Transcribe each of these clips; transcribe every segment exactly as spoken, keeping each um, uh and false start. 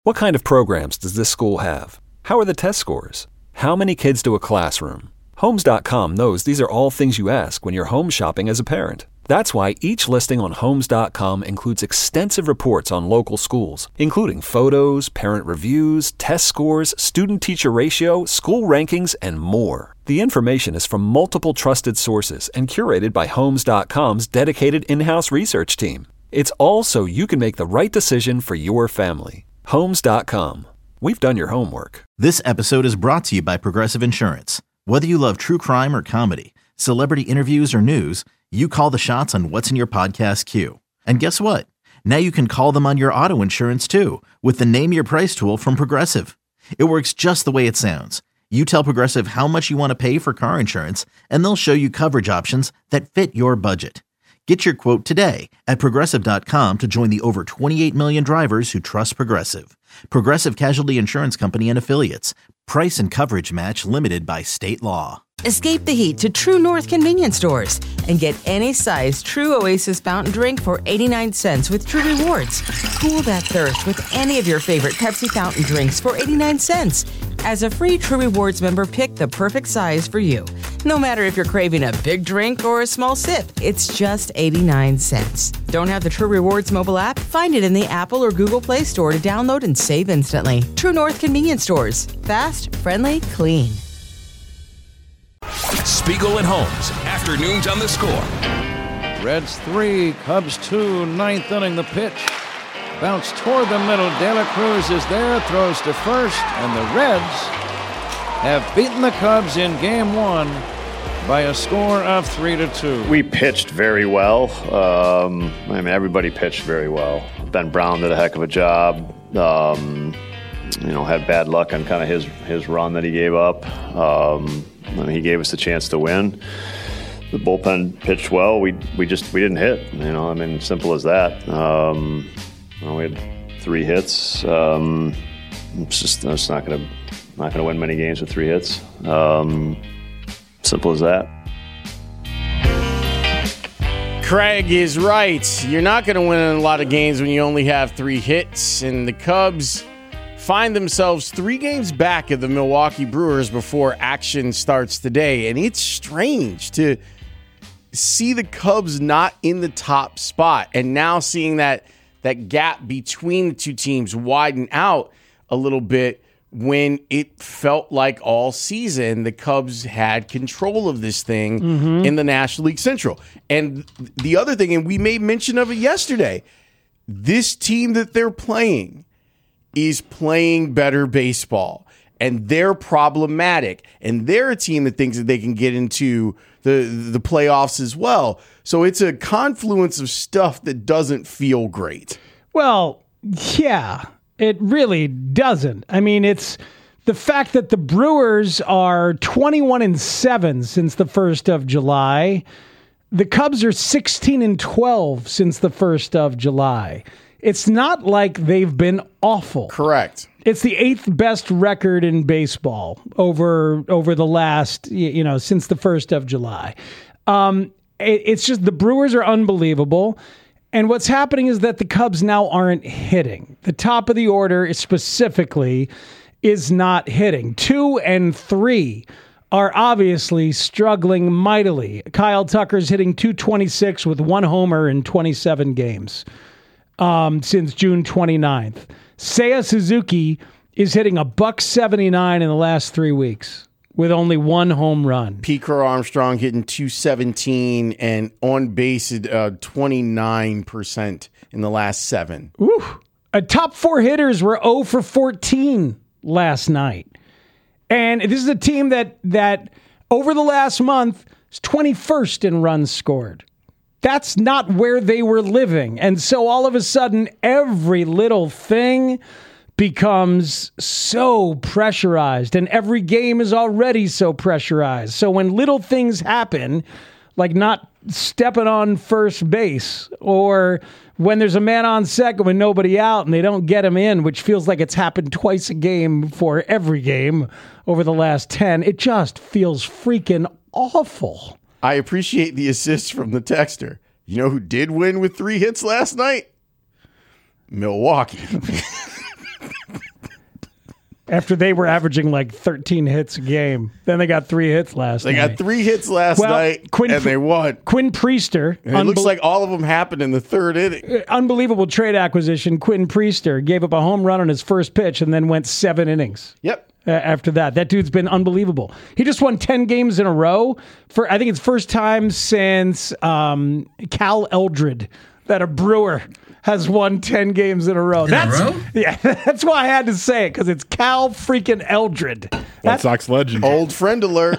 What kind of programs does this school have? How are the test scores? How many kids do a classroom? Homes dot com knows these are all things you ask when you're home shopping as a parent. That's why each listing on Homes dot com includes extensive reports on local schools, including photos, parent reviews, test scores, student-teacher ratio, school rankings, and more. The information is from multiple trusted sources and curated by Homes dot com's dedicated in-house research team. It's all so you can make the right decision for your family. Homes dot com. We've done your homework. This episode is brought to you by Progressive Insurance. Whether you love true crime or comedy, celebrity interviews or news, you call the shots on what's in your podcast queue. And guess what? Now you can call them on your auto insurance too with the Name Your Price tool from Progressive. It works just the way it sounds. You tell Progressive how much you want to pay for car insurance, and they'll show you coverage options that fit your budget. Get your quote today at Progressive dot com to join the over twenty-eight million drivers who trust Progressive. Progressive Casualty Insurance Company and Affiliates. Price and coverage match limited by state law. Escape the heat to True North convenience stores and get any size True Oasis fountain drink for eighty-nine cents with True Rewards. Cool that thirst with any of your favorite Pepsi fountain drinks for eighty-nine cents. As a free True Rewards member, pick the perfect size for you. No matter if you're craving a big drink or a small sip, it's just eighty-nine cents. Don't have the True Rewards mobile app? Find it in the Apple or Google Play Store to download and save instantly. True North convenience stores. Fast, friendly, clean. Spiegel and Holmes, afternoons on the Score. Reds three, Cubs two, ninth inning, the pitch. Bounce toward the middle, De La Cruz is there, throws to first, and the Reds have beaten the Cubs in game one by a score of three to two. We pitched very well. Um, I mean, everybody pitched very well. Ben Brown did a heck of a job. Um, you know, had bad luck on kind of his, his run that he gave up. Um, I mean, he gave us the chance to win. The bullpen pitched well. We we just we didn't hit. You know, I mean, simple as that. Um, you know, we had three hits. Um, it's just it's not gonna not gonna win many games with three hits. Um, simple as that. Craig is right. You're not going to win a lot of games when you only have three hits, and the Cubs find themselves three games back of the Milwaukee Brewers before action starts today. And it's strange to see the Cubs not in the top spot and now seeing that that gap between the two teams widen out a little bit when it felt like all season the Cubs had control of this thing mm-hmm. in the National League Central. And the other thing, and we made mention of it yesterday, this team that they're playing is playing better baseball, and they're problematic, and they're a team that thinks that they can get into the the playoffs as well. So it's a confluence of stuff that doesn't feel great. Well, yeah, it really doesn't. I mean, it's the fact that the Brewers are twenty-one and seven since the first of July. The Cubs are sixteen and twelve since the first of July. It's not like they've been awful. Correct. It's the eighth best record in baseball over over the last, you know, since the first of July. Um, it, it's just the Brewers are unbelievable. And what's happening is that the Cubs now aren't hitting. The top of the order is specifically is not hitting. Two and three are obviously struggling mightily. Kyle Tucker's hitting two twenty-six with one homer in twenty-seven games. Um, since June twenty-ninth. Seiya Suzuki is hitting a buck seventy-nine in the last three weeks with only one home run. Pete Crow Armstrong hitting two seventeen and on base at uh, twenty-nine percent in the last seven. Ooh. A top four hitters were zero for fourteen last night. And this is a team that that over the last month is twenty-first in runs scored. That's not where they were living. And so all of a sudden, every little thing becomes so pressurized, and every game is already so pressurized. So when little things happen, like not stepping on first base, or when there's a man on second with nobody out and they don't get him in, which feels like it's happened twice a game for every game over the last ten, it just feels freaking awful. I appreciate the assist from the texter. You know who did win with three hits last night? Milwaukee. After they were averaging like thirteen hits a game. Then they got three hits last They night. got three hits last Well, night, Quinn and Pri- they won. Quinn Priester. And it looks unbel- like all of them happened in the third inning. unbelievable trade acquisition. Quinn Priester gave up a home run on his first pitch and then went seven innings. Yep. Uh, after that, that dude's been unbelievable. He just won ten games in a row for I think it's first time since um, Cal Eldred that a Brewer has won ten games in a row. In that's, a row? Yeah, that's why I had to say it because it's Cal freaking Eldred. White That's, Sox legend. Old friend alert.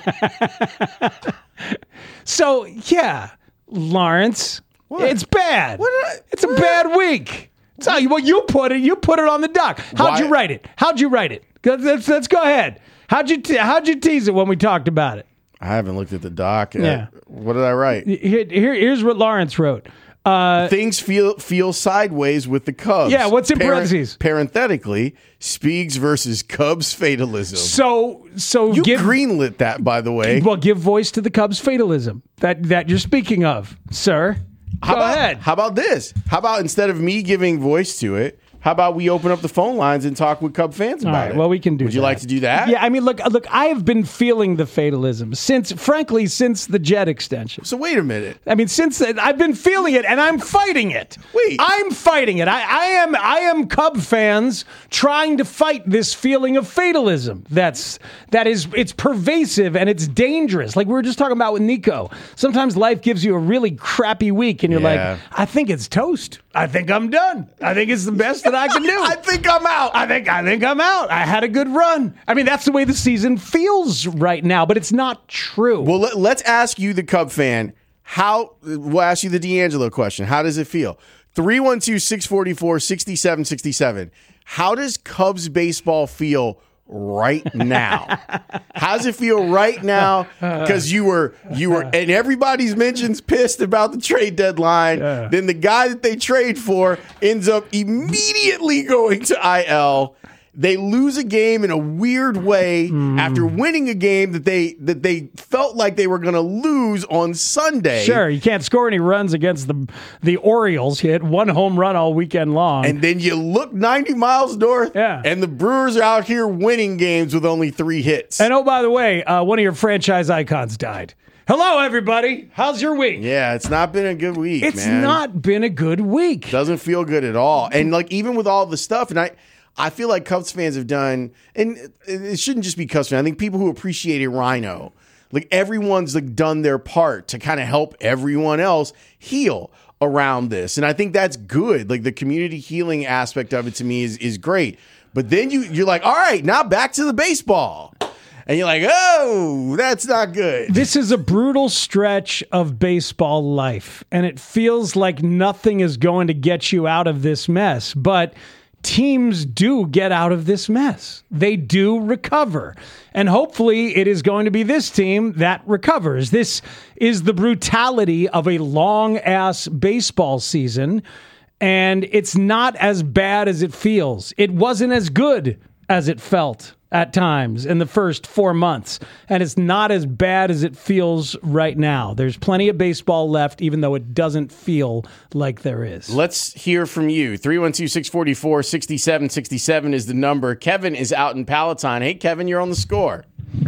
so yeah, Lawrence, it's bad. What did I- it's a bad week. So you, well, you put it. You put it on the dock. How'd Why- you write it? How'd you write it? Let's, let's, let's go ahead. How'd you te- how'd you tease it when we talked about it? I haven't looked at the doc. Yeah. Uh, What did I write? Here, here here's what Lawrence wrote. Uh, Things feel feel sideways with the Cubs. Yeah, what's in Parent- parentheses? Parenthetically, Speaks versus Cubs fatalism. so so you give greenlit that, by the way. well give voice to the Cubs fatalism that that you're speaking of, sir. How go about, ahead. How about this? How about instead of me giving voice to it, how about we open up the phone lines and talk with Cub fans All about right, it? well, we can do Would you that. like to do that? Yeah, I mean, look, look. I have been feeling the fatalism since, frankly, since the Jet extension. So wait a minute. I mean, since then, I've been feeling it, and I'm fighting it. Wait. I'm fighting it. I, I am. I am Cub fans trying to fight this feeling of fatalism. That's that is. It's pervasive and it's dangerous. Like we were just talking about with Nico. Sometimes life gives you a really crappy week, and you're Yeah. like, I think it's toast. I think I'm done. I think it's the best that I can do. I think I'm out. I think I think I'm out. I had a good run. I mean, that's the way the season feels right now, but it's not true. Well, let, let's ask you, the Cub fan, how, we'll ask you the D'Angelo question. How does it feel? three one two, six four four, six seven six seven. How does Cubs baseball feel right now? How does it feel right now? Because you were, you were, and everybody's mentions pissed about the trade deadline. Yeah. Then the guy that they trade for ends up immediately going to I L. They lose a game in a weird way Mm. after winning a game that they that they felt like they were going to lose on Sunday. Sure, you can't score any runs against the the Orioles. You hit one home run all weekend long. And then you look ninety miles north, Yeah. and the Brewers are out here winning games with only three hits. And oh, by the way, uh, one of your franchise icons died. Hello, everybody. How's your week? yeah, it's not been a good week, It's man. not been a good week. Doesn't feel good at all. And like even with all the stuff, and I I feel like Cubs fans have done, and it- it shouldn't just be Cubs fans. I think people who appreciated Rhino, like everyone's like done their part to kind of help everyone else heal around this. And I think that's good. Like the community healing aspect of it to me is is great. But then you you're like, all right, now back to the baseball. And you're like, oh, that's not good. This is a brutal stretch of baseball life, and it feels like nothing is going to get you out of this mess. But teams do get out of this mess. They do recover. And hopefully it is going to be this team that recovers. This is the brutality of a long-ass baseball season, and it's not as bad as it feels. It wasn't as good as it felt at times in the first four months. And it's not as bad as it feels right now. There's plenty of baseball left, even though it doesn't feel like there is. Let's hear from you. three one two, six four four, six seven six seven is the number. Kevin is out in Palatine. Hey, Kevin, you're on the score.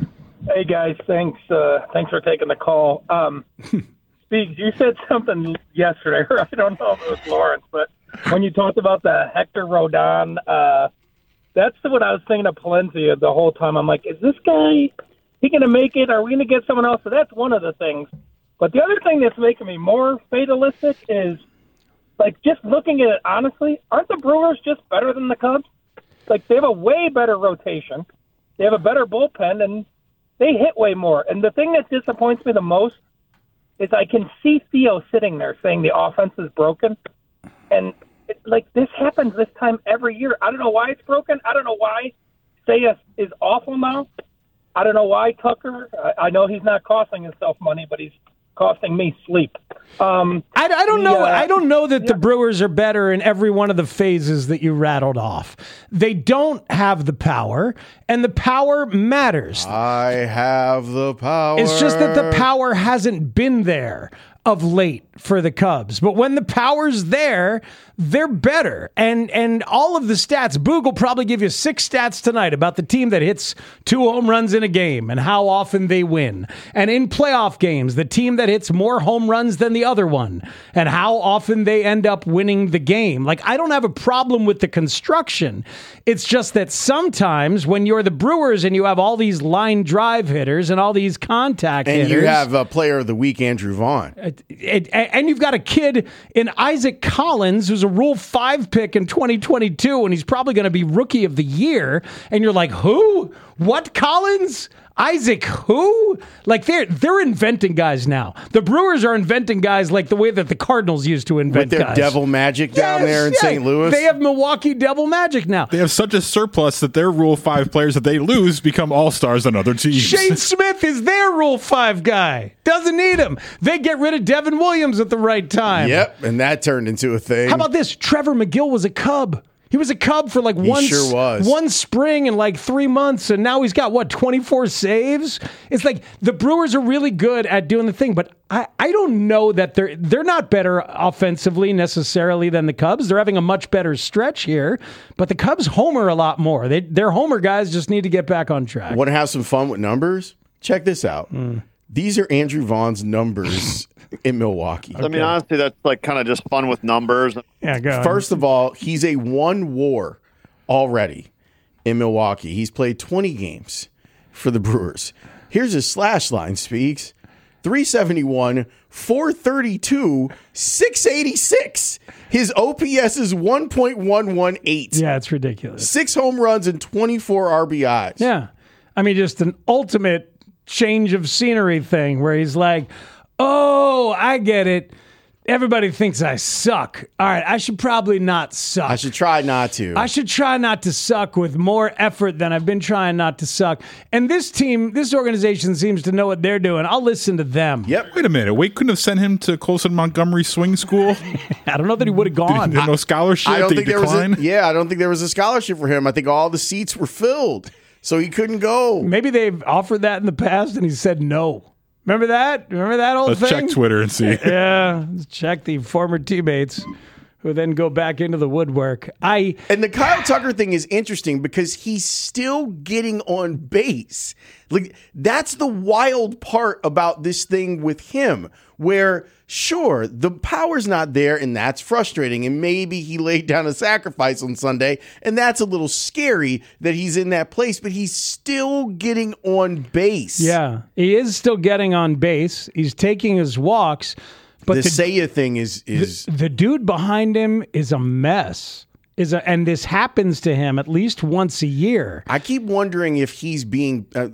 Hey guys, thanks. Uh, thanks for taking the call. Um, Speaks, you said something yesterday. Or I don't know if it was Lawrence, but when you talked about the Hector Rodon, uh, that's what I was thinking of Palencia the whole time. I'm like, is this guy he going to make it? Are we going to get someone else? So that's one of the things. But the other thing that's making me more fatalistic is, like, just looking at it honestly, aren't the Brewers just better than the Cubs? Like, they have a way better rotation. They have a better bullpen, and they hit way more. And the thing that disappoints me the most is I can see Theo sitting there saying the offense is broken. And, it, like, this happens this time every year. I don't know why it's broken. I don't know why Sayas is awful now. I don't know why Tucker. I, I know he's not costing himself money, but he's costing me sleep. Um, I, I don't the, know. uh, I don't know that yeah. the Brewers are better in every one of the phases that you rattled off. They don't have the power, and the power matters. I have the power. It's just that the power hasn't been there. of late for the Cubs. But when the power's there, they're better. And and all of the stats, Boog will probably give you six stats tonight about the team that hits two home runs in a game and how often they win. And in playoff games, the team that hits more home runs than the other one and how often they end up winning the game. Like, I don't have a problem with the construction. It's just that sometimes when you're the Brewers and you have all these line drive hitters and all these contact and hitters. And you have a player of the week, Andrew Vaughn. It, it, and you've got a kid in Isaac Collins who's a Rule five pick in twenty twenty-two, and he's probably going to be Rookie of the Year. And you're like, who? What Collins? Isaac who? Like, they're they're inventing guys now. The Brewers are inventing guys like the way that the Cardinals used to invent With their guys. devil magic down Yes, there in yeah. Saint Louis. They have Milwaukee devil magic now. They have such a surplus that their Rule five players that they lose become all-stars on other teams. Shane Smith is their Rule five guy. Doesn't need him. They get rid of Devin Williams at the right time. Yep, and that turned into a thing. How about this? Trevor McGill was a Cub. He was a Cub for like He one, sure was. one spring and like three months, and now he's got, what, twenty-four saves? It's like the Brewers are really good at doing the thing, but I, I don't know that they're they're not better offensively necessarily than the Cubs. They're having a much better stretch here, but the Cubs homer a lot more. They, their homer guys just need to get back on track. Want to have some fun with numbers? Check this out. Mm. These are Andrew Vaughn's numbers in Milwaukee. I mean, honestly, that's like kind of just fun with numbers. Yeah, go ahead. First of all, he's a one WAR already in Milwaukee. He's played twenty games for the Brewers. Here's his slash line, Speaks. three seventy-one, four thirty-two, six eighty-six. His O P S is one point one one eight. Yeah, it's ridiculous. Six home runs and twenty-four R B Is. Yeah. I mean, just an ultimate change of scenery thing where he's like, oh, I get it. Everybody thinks I suck. All right, I should probably not suck. I should try not to. I should try not to suck with more effort than I've been trying not to suck. And this team, this organization seems to know what they're doing. I'll listen to them. Yep. Wait a minute. Wade couldn't have sent him to Colson Montgomery Swing School? I don't know that he would have gone. Did, did no scholarship? I don't Did think he there was decline? a, yeah, I don't think there was a scholarship for him. I think all the seats were filled, so he couldn't go. Maybe they've offered that in the past and he said no. Remember that? Remember that old Let's thing? check Twitter and see. Yeah, let's check the former teammates who then go back into the woodwork. I And the Kyle Tucker thing is interesting because he's still getting on base. Like, that's the wild part about this thing with him, where sure, the power's not there and that's frustrating, and maybe he laid down a sacrifice on Sunday and that's a little scary that he's in that place, but he's still getting on base. Yeah, he is still getting on base. He's taking his walks. But the, the Seiya thing is is the, the dude behind him is a mess. Is a, and this happens to him at least once a year. I keep wondering if he's being uh,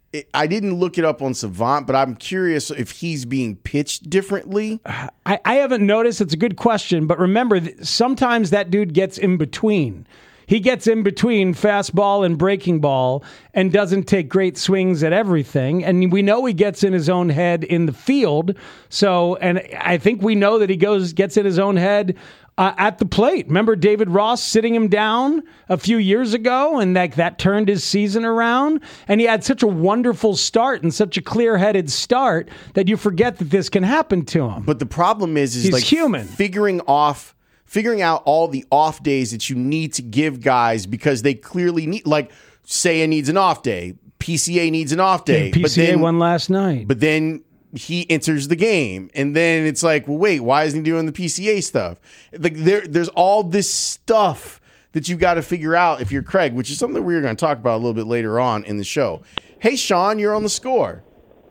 I didn't look it up on Savant, but I'm curious if he's being pitched differently. I, I haven't noticed. It's a good question, but remember, sometimes that dude gets in between. He gets in between fastball and breaking ball and doesn't take great swings at everything. And we know he gets in his own head in the field. So, and I think we know that he goes gets in his own head uh, at the plate. Remember David Ross sitting him down a few years ago, and that that turned his season around. And he had such a wonderful start and such a clear-headed start that you forget that this can happen to him. But the problem is, is He's like human. figuring off. Figuring out all the off days that you need to give guys because they clearly need, like, Seiya needs an off day, P C A needs an off day. P C A but then, won last night. But then he enters the game, and then it's like, well, wait, why isn't he doing the P C A stuff? Like, there, there's all this stuff that you got to figure out if you're Craig, which is something we're going to talk about a little bit later on in the show. Hey, Sean, you're on the Score.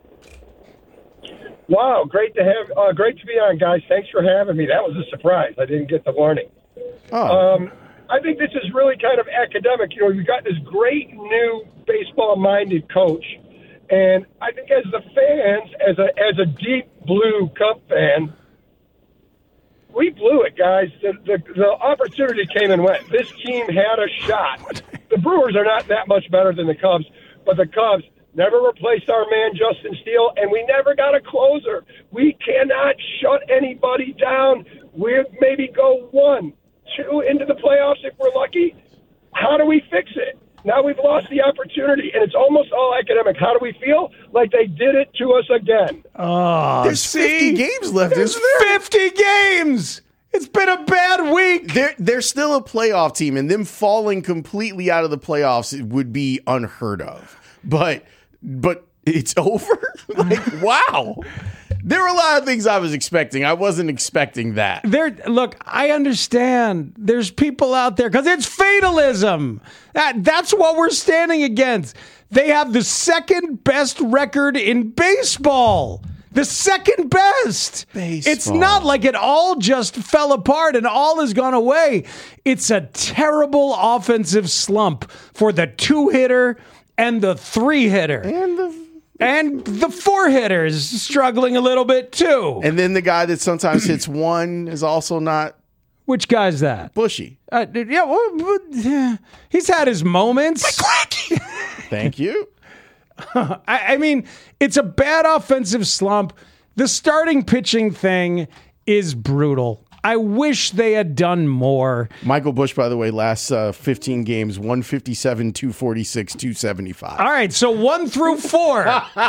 Wow, great to have, uh, great to be on, guys. Thanks for having me. That was a surprise. I didn't get the warning. Oh. Um, I think this is really kind of academic. You know, you've got this great new baseball-minded coach, and I think as the fans, as a as a deep blue Cub fan, we blew it, guys. The, the the opportunity came and went. This team had a shot. The Brewers are not that much better than the Cubs, but the Cubs never replaced our man Justin Steele, and we never got a closer. We cannot shut anybody down. We'll maybe go one, two into the playoffs if we're lucky. How do we fix it? Now we've lost the opportunity, and it's almost all academic. How do we feel? Like they did it to us again. Oh, There's see? fifty games left. There's isn't there? fifty games. It's been a bad week. They're, they're still a playoff team, and them falling completely out of the playoffs would be unheard of. But but it's over? Like, wow. There were a lot of things I was expecting. I wasn't expecting that. There, look, I understand. There's people out there because it's fatalism. That, that's what we're standing against. They have the second best record in baseball. The second best. Baseball. It's not like it all just fell apart and all has gone away. It's a terrible offensive slump for the two-hitter and the three-hitter. And the And the four hitters struggling a little bit too. and then the guy that sometimes hits one is also not Which guy's that? Bushy. Uh, yeah, well, but, yeah, he's had his moments. Thank you. I, I mean, it's a bad offensive slump. The starting pitching thing is brutal. I wish they had done more. Michael Busch, by the way, last uh, fifteen games, one fifty-seven, two forty-six, two seventy-five. All right, so one through four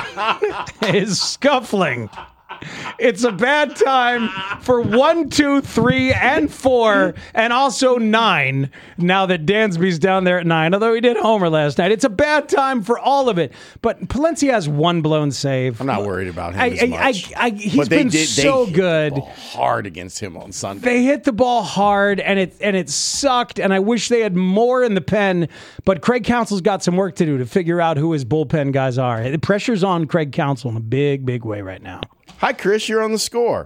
is scuffling. It's a bad time for one, two, three, and four, and also nine. Now that Dansby's down there at nine, although he did homer last night, it's a bad time for all of it. But Palencia has one blown save. I'm not worried about him I, as much. I, I, I, he's But they been did, so they good. hit the ball hard against him on Sunday. They hit the ball hard, and it and it sucked. And I wish they had more in the pen. But Craig Counsell's got some work to do to figure out who his bullpen guys are. The pressure's on Craig Counsell in a big, big way right now. Hi, Chris. You're on the score.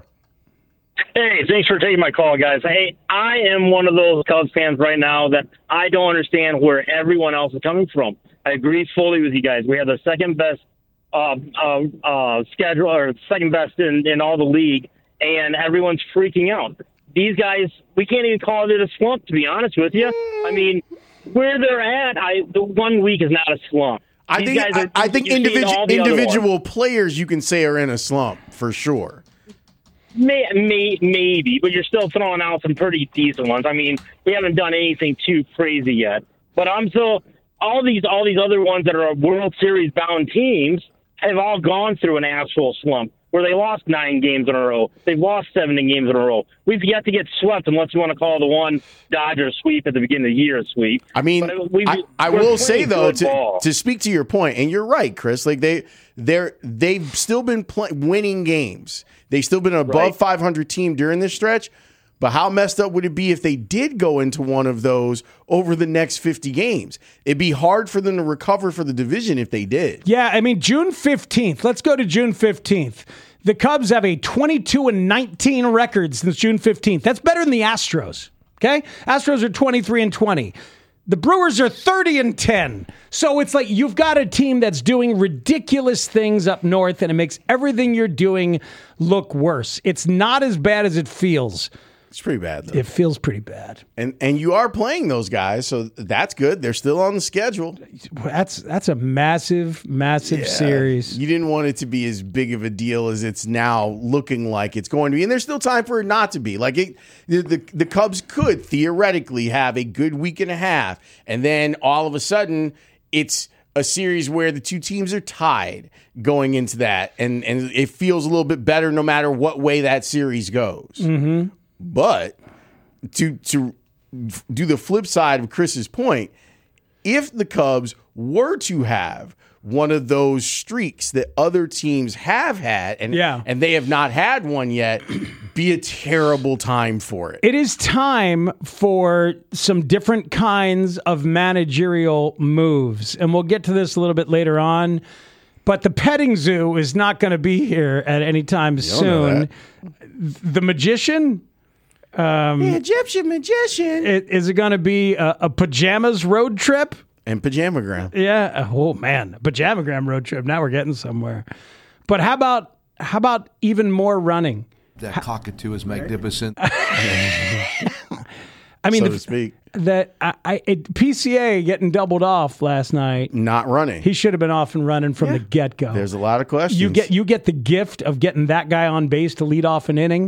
Hey, thanks for taking my call, guys. Hey, I am one of those Cubs fans right now that I don't understand where everyone else is coming from. I agree fully with you guys. We have the second best uh, uh, uh, schedule, or second best in, in all the league, and everyone's freaking out. These guys, we can't even call it a slump, to be honest with you. I mean, where they're at, I the one week is not a slump. I These think guys are- I, I think you're seeing individual all the other ones. individual players you can say are in a slump for sure. May, may, maybe, but you're still throwing out some pretty decent ones. I mean, we haven't done anything too crazy yet. But I'm still all these all these other ones that are World Series bound teams have all gone through an actual slump where they lost nine games in a row. They've lost seventeen games in a row. We've yet to get swept, unless you want to call the one Dodgers sweep at the beginning of the year a sweep. I mean, But we, I, I we're will playing say though good to, ball. to speak to your point, and you're right, Chris. Like they they're they've still been play, winning games. They've still been an above Right. five hundred team during this stretch. But how messed up would it be if they did go into one of those over the next fifty games? It'd be hard for them to recover for the division if they did. Yeah, I mean, June fifteenth. Let's go to June fifteenth. The Cubs have a twenty-two and nineteen record since June fifteenth. That's better than the Astros. Okay? Astros are twenty-three and twenty. The Brewers are thirty and ten. So it's like you've got a team that's doing ridiculous things up north, and it makes everything you're doing look worse. It's not as bad as it feels. It's pretty bad, though. It feels pretty bad. And and you are playing those guys, so that's good. They're still on the schedule. That's that's a massive, massive Yeah. series. You didn't want it to be as big of a deal as it's now looking like it's going to be. And there's still time for it not to be. Like it, the, the, the Cubs could theoretically have a good week and a half. And then all of a sudden, it's a series where the two teams are tied going into that. And, and it feels a little bit better no matter what way that series goes. Mm-hmm. But to to do the flip side of Chris's point, if the Cubs were to have one of those streaks that other teams have had, and Yeah. and they have not had one yet, be a terrible time for it. It is time for some different kinds of managerial moves. And we'll get to this a little bit later on. But the petting zoo is not going to be here at any time don't know soon. The magician? Um, The Egyptian magician. it- Is it going to be a, a pajamas road trip? And Pajamagram. Yeah. Oh man, pajamagram road trip. Now we're getting somewhere. But how about how about even more running? That cockatoo is magnificent. I mean, So the- to speak. that I, I it, P C A getting doubled off last night. Not running. He should have been off and running from the get go. There's a lot of questions. You get you get the gift of getting that guy on base to lead off an inning,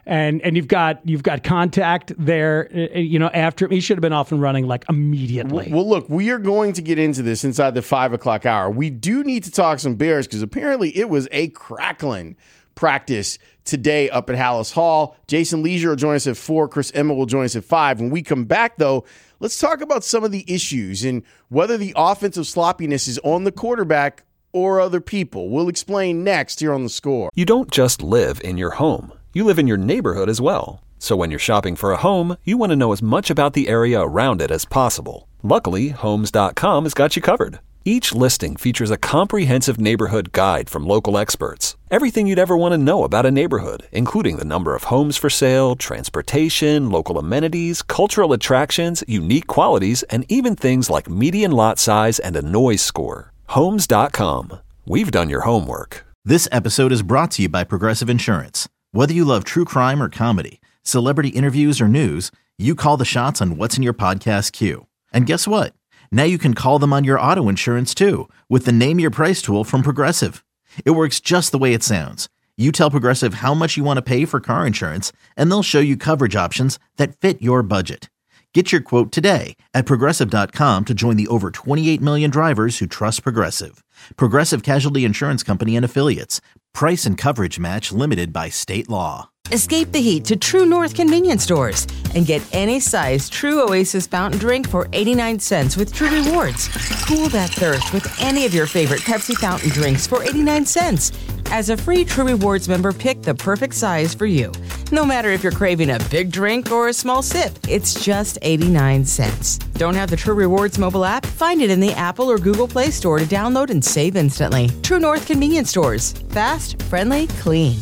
And and you've got you've got contact there, you know, after he should have been off and running like immediately. Well, look, we are going to get into this inside the five o'clock hour. We do need to talk some Bears because apparently it was a crackling practice today up at Hallis Hall. Jason Leisure will join us at four. Chris Emma will join us at five. When we come back, though, let's talk about some of the issues and whether the offensive sloppiness is on the quarterback or other people. We'll explain next here on The Score. You don't just live in your home. You live in your neighborhood as well. So when you're shopping for a home, you want to know as much about the area around it as possible. Luckily, Homes dot com has got you covered. Each listing features a comprehensive neighborhood guide from local experts. Everything you'd ever want to know about a neighborhood, including the number of homes for sale, transportation, local amenities, cultural attractions, unique qualities, and even things like median lot size and a noise score. Homes dot com. We've done your homework. This episode is brought to you by Progressive Insurance. Whether you love true crime or comedy, celebrity interviews or news, you call the shots on what's in your podcast queue. And guess what? Now you can call them on your auto insurance too with the Name Your Price tool from Progressive. It works just the way it sounds. You tell Progressive how much you want to pay for car insurance, and they'll show you coverage options that fit your budget. Get your quote today at Progressive dot com to join the over twenty-eight million drivers who trust Progressive. Progressive Casualty Insurance Company and Affiliates. Price and coverage match limited by state law. Escape the heat to True North convenience stores and get any size True Oasis fountain drink for eighty-nine cents with True Rewards. Cool that thirst with any of your favorite Pepsi fountain drinks for eighty-nine cents. As a free True Rewards member, pick the perfect size for you. No matter if you're craving a big drink or a small sip, it's just eighty-nine cents. Don't have the True Rewards mobile app? Find it in the Apple or Google Play Store to download and save instantly. True North convenience stores. Fast, friendly, clean.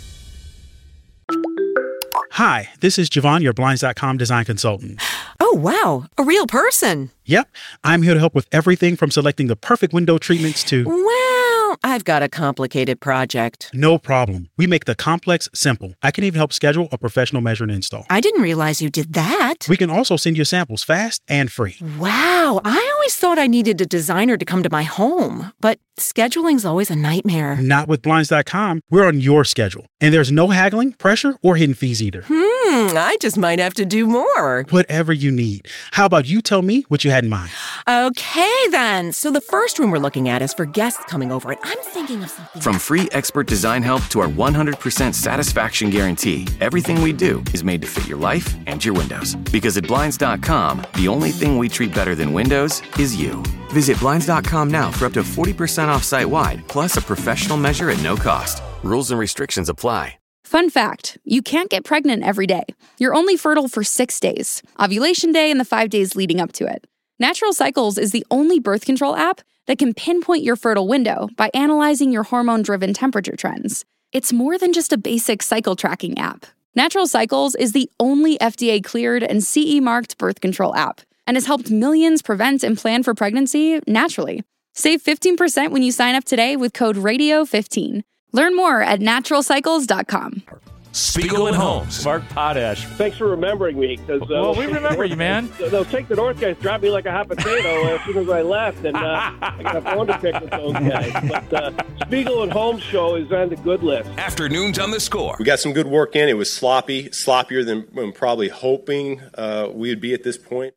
Hi, this is Javon, your Blinds dot com design consultant. Oh, wow. A real person. Yep. I'm here to help with everything from selecting the perfect window treatments to... Well, I've got a complicated project. No problem. We make the complex simple. I can even help schedule a professional measure and install. I didn't realize you did that. We can also send you samples fast and free. Wow. I always thought I needed a designer to come to my home, but scheduling's always a nightmare. Not with Blinds dot com. We're on your schedule. And there's no haggling, pressure, or hidden fees either. Hmm, I just might have to do more. Whatever you need. How about you tell me what you had in mind? Okay, then. So the first room we're looking at is for guests coming over, and I'm thinking of something. From free expert design help to our one hundred percent satisfaction guarantee, everything we do is made to fit your life and your windows. Because at Blinds dot com, the only thing we treat better than windows is you. Visit Blinds dot com now for up to forty percent off site-wide, plus a professional measure at no cost. Rules and restrictions apply. Fun fact, you can't get pregnant every day. You're only fertile for six days, ovulation day and the five days leading up to it. Natural Cycles is the only birth control app that can pinpoint your fertile window by analyzing your hormone-driven temperature trends. It's more than just a basic cycle tracking app. Natural Cycles is the only F D A-cleared and C E-marked birth control app and has helped millions prevent and plan for pregnancy naturally. Save fifteen percent when you sign up today with code radio fifteen. Learn more at natural cycles dot com. Spiegel and Holmes. Mark Potash. Thanks for remembering me. Cause, uh, well, we remember you, man. Those Take the North guys dropped me like a hot potato as soon as I left, and uh, I got a bone to pick with those guys. But uh, Spiegel and Holmes show is on the good list. Afternoons on The Score. We got some good work in. It was sloppy, sloppier than I'm probably hoping uh, we would be at this point.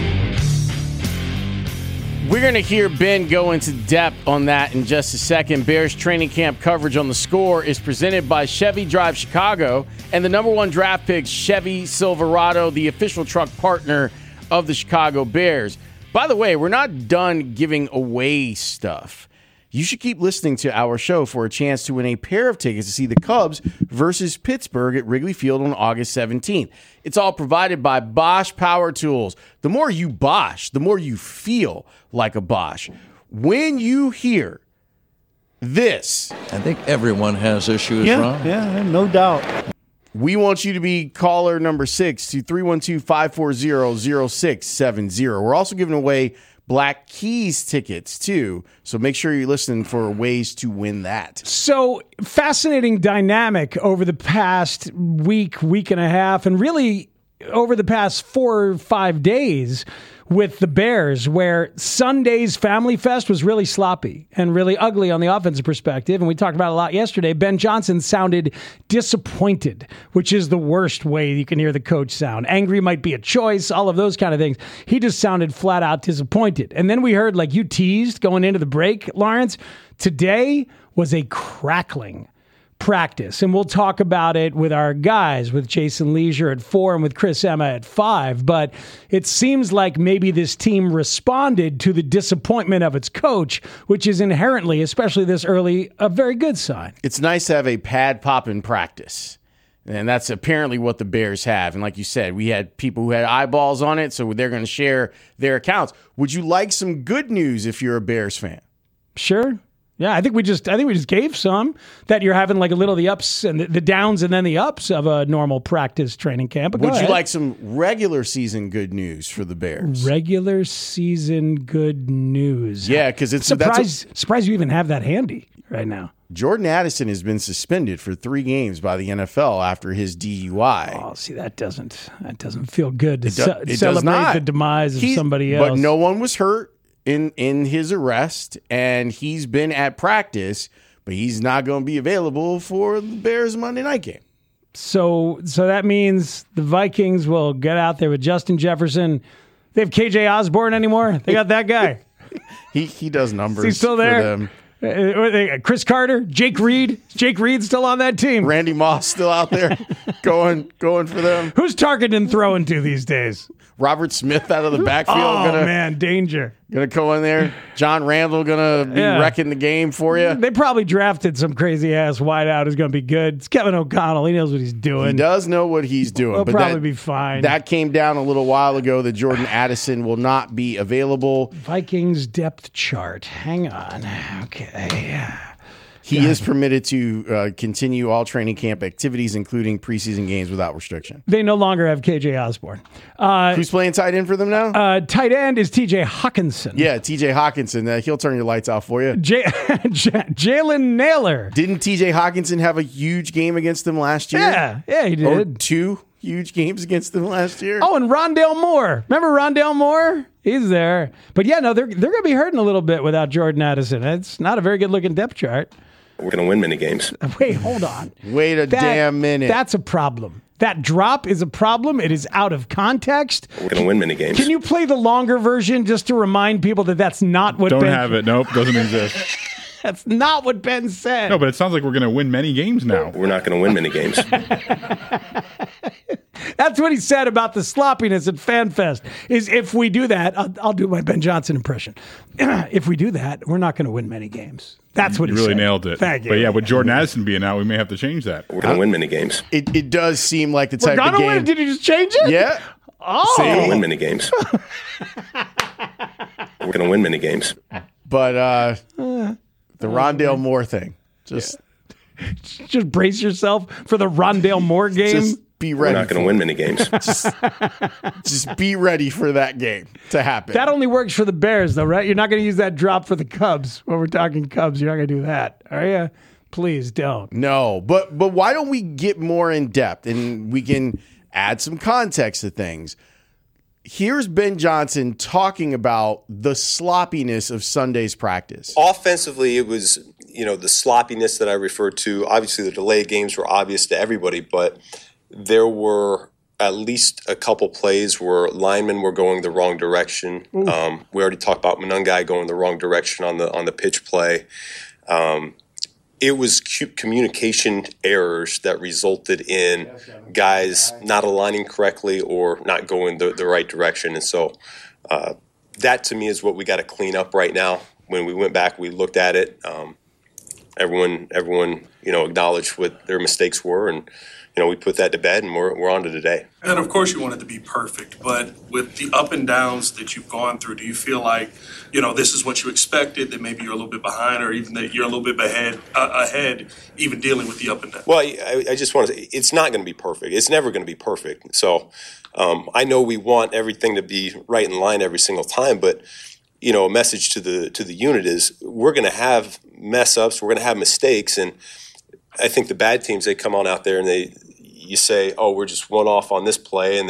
We're going to hear Ben go into depth on that in just a second. Bears training camp coverage on The Score is presented by Chevy Drive Chicago and the number one draft pick, Chevy Silverado, the official truck partner of the Chicago Bears. By the way, we're not done giving away stuff. You should keep listening to our show for a chance to win a pair of tickets to see the Cubs versus Pittsburgh at Wrigley Field on August seventeenth. It's all provided by Bosch Power Tools. The more you Bosch, the more you feel like a Bosch. When you hear this, I think everyone has issues, yeah, Ron. Yeah, no doubt. We want you to be caller number six to three one two, five four zero, zero six seven zero. We're also giving away Black Keys tickets, too. So make sure you're listening for ways to win that. So fascinating dynamic over the past week, week and a half, and really over the past four or five days with the Bears, where Sunday's Family Fest was really sloppy and really ugly on the offensive perspective. And we talked about it a lot yesterday. Ben Johnson sounded disappointed, which is the worst way you can hear the coach sound. Angry might be a choice, all of those kind of things. He just sounded flat out disappointed. And then we heard, like you teased going into the break, Lawrence, today was a crackling practice. And we'll talk about it with our guys, with Jason Leisure at four and with Chris Emma at five. But it seems like maybe this team responded to the disappointment of its coach, which is inherently, especially this early, a very good sign. It's nice to have a pad pop in practice. And that's apparently what the Bears have. And like you said, we had people who had eyeballs on it, so they're going to share their accounts. Would you like some good news if you're a Bears fan? Sure. Yeah, I think we just I think we just gave some that you're having like a little of the ups and the, the downs and then the ups of a normal practice training camp. But Would go you ahead. like some regular season good news for the Bears? Regular season good news. Yeah, because it's surprised that's a, surprised you even have that handy right now. Jordan Addison has been suspended for three games by the N F L after his D U I. Oh, see, that doesn't that doesn't feel good to It do- ce- it celebrate does not. the demise of He- somebody else. But no one was hurt in in his arrest, and he's been at practice, but he's not going to be available for the Bears Monday night game. So, so that means the Vikings will get out there with Justin Jefferson. They have K J Osborne anymore? They got that guy. he he does numbers. Is he still for there? them. Uh, Chris Carter, Jake Reed. Jake Reed still on that team. Randy Moss still out there going going for them. Who's targeting throwing to these days? Robert Smith out of the backfield. Oh, gonna, man, danger. Gonna go in there. John Randall gonna be Yeah. wrecking the game for you. They probably drafted some crazy ass wideout who's going to be good. It's Kevin O'Connell. He knows what he's doing. He does know what he's doing. He'll but probably that, be fine. That came down a little while ago that Jordan Addison will not be available. Vikings depth chart. Hang on. Okay. He is permitted to uh, continue all training camp activities, including preseason games, without restriction. They no longer have K J Osborne. Uh, Who's playing tight end for them now? Uh, tight end is T J Hawkinson. Yeah, T J Hawkinson. Uh, he'll turn your lights off for you. J- J- Jalen Naylor. Didn't T J Hawkinson have a huge game against them last year? Yeah, yeah, he did. Or two huge games against them last year? Oh, and Rondale Moore. Remember Rondale Moore? He's there. But yeah, no, they're they're going to be hurting a little bit without Jordan Addison. It's not a very good looking depth chart. We're going to win many games. Wait, hold on. Wait a That- damn minute. That's a problem. That drop is a problem. It is out of context. We're going to win many games. Can you play the longer version just to remind people that that's not what Don't Ben have it. Nope, doesn't exist. That's not what Ben said. No, but it sounds like we're going to win many games now. We're not going to win many games. That's what he said about the sloppiness at FanFest. Is if we do that, I'll, I'll do my Ben Johnson impression. If we do that, we're not going to win many games. That's what You he really said. nailed it. Thank you. But yeah, with Jordan Addison being out, we may have to change that. We're going to win many games. It, it does seem like the type We're of gonna game. win. Did he just change it? Yeah. Oh. We're going to win many games. We're going to win many games. But uh, the Rondale Moore thing. Just, Just brace yourself for the Rondale Moore game. just be We're ready. not going to for win it. many games. Just, just be ready for that game to happen. That only works for the Bears, though, right? You're not going to use that drop for the Cubs. When we're talking Cubs, you're not going to do that, are you? Please don't. No, but but why don't we get more in depth and we can add some context to things? Here's Ben Johnson talking about the sloppiness of Sunday's practice. Offensively, it was, you know, the sloppiness that I referred to. Obviously, the delayed games were obvious to everybody, but there were at least a couple plays where linemen were going the wrong direction. Um, we already talked about Monungai going the wrong direction on the on the pitch play. Um, it was cu- communication errors that resulted in guys not aligning correctly or not going the, the right direction. And so uh, that, to me, is what we got to clean up right now. When we went back, we looked at it. Um, everyone, everyone, you know, acknowledged what their mistakes were, and you know, we put that to bed, and we're we're on to today. And of course, you want it to be perfect, but with the up and downs that you've gone through, do you feel like, you know, this is what you expected, that maybe you're a little bit behind, or even that you're a little bit ahead, uh, ahead, even dealing with the up and down? Well, I, I just want to say, it's not going to be perfect. It's never going to be perfect. So um, I know we want everything to be right in line every single time, but you know, a message to the to the unit is we're going to have mess ups, we're going to have mistakes, and I think the bad teams, they come on out there and they you say, oh, we're just one off on this play, and then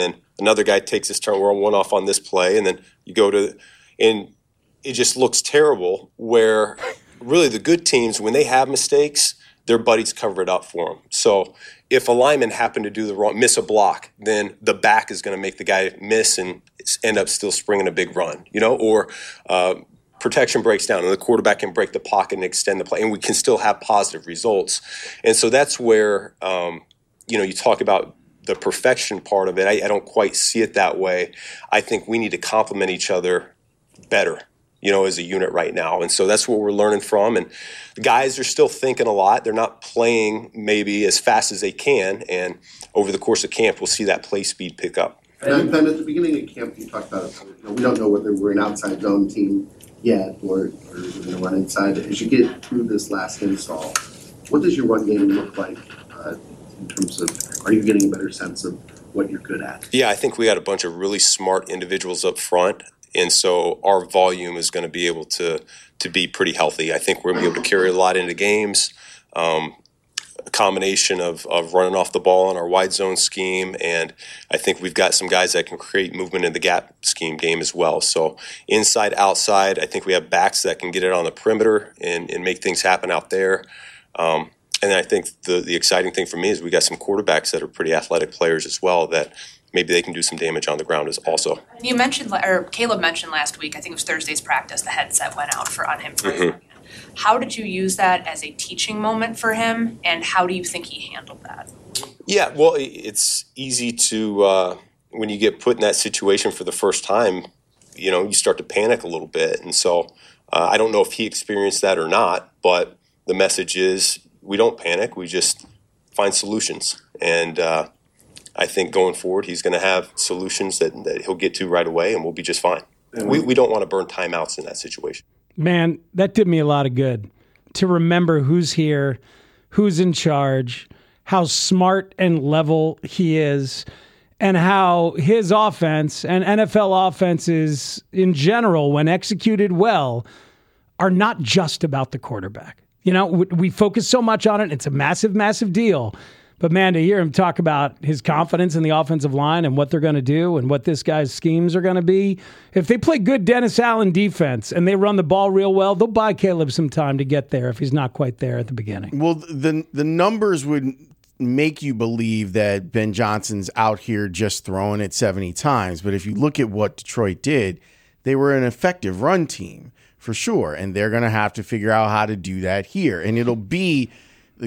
another guy takes his turn. We're on one off on this play, and then you go to, and it just looks terrible. Where really the good teams, when they have mistakes, their buddies cover it up for them. So if a lineman happened to do the wrong, miss a block, then the back is going to make the guy miss and end up still springing a big run, you know, or uh, protection breaks down and the quarterback can break the pocket and extend the play, and we can still have positive results. And so that's where, um, you know, you talk about the perfection part of it. I, I don't quite see it that way. I think we need to complement each other better, you know, as a unit right now. And so that's what we're learning from. And the guys are still thinking a lot. They're not playing maybe as fast as they can. And over the course of camp, we'll see that play speed pick up. And then at the beginning of camp, you talked about, you know, we don't know whether we're an outside zone team yet or, or we're going to run inside. As you get through this last install, what does your run game look like uh, in terms of, are you getting a better sense of what you're good at? Yeah, I think we got a bunch of really smart individuals up front. And so our volume is going to be able to to be pretty healthy. I think we're going to be able to carry a lot into games. Um, a combination of, of running off the ball in our wide zone scheme, and I think we've got some guys that can create movement in the gap scheme game as well. So inside, outside, I think we have backs that can get it on the perimeter and, and make things happen out there. Um, and then I think the, the exciting thing for me is we got some quarterbacks that are pretty athletic players as well that maybe they can do some damage on the ground as also. You mentioned, or Caleb mentioned last week, I think it was Thursday's practice, the headset went out for on him for Mm-hmm. How did you use that as a teaching moment for him, and how do you think he handled that? Yeah, well, it's easy to, uh, when you get put in that situation for the first time, you know, you start to panic a little bit. And so uh, I don't know if he experienced that or not, but the message is we don't panic, we just find solutions. And uh, I think going forward, he's going to have solutions that, that he'll get to right away, and we'll be just fine. We, we don't want to burn timeouts in that situation. Man, that did me a lot of good to remember who's here, who's in charge, how smart and level he is, and how his offense and N F L offenses in general, when executed well, are not just about the quarterback. You know, we focus so much on it. It's a massive, massive deal. But, man, to hear him talk about his confidence in the offensive line and what they're going to do and what this guy's schemes are going to be, if they play good Dennis Allen defense and they run the ball real well, they'll buy Caleb some time to get there if he's not quite there at the beginning. Well, the the numbers would make you believe that Ben Johnson's out here just throwing it seventy times. But if you look at what Detroit did, they were an effective run team for sure. And they're going to have to figure out how to do that here. And it'll be –